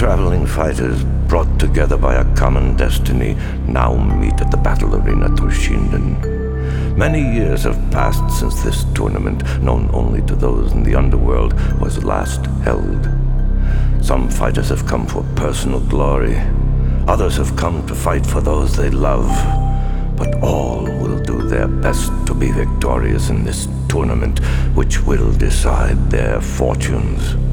traveling fighters, brought together by a common destiny, now meet at the battle arena Toshinden. Many years have passed since this tournament, known only to those in the underworld, was last held. Some fighters have come for personal glory. Others have come to fight for those they love. But all will do their best to be victorious in this tournament, which will decide their fortunes.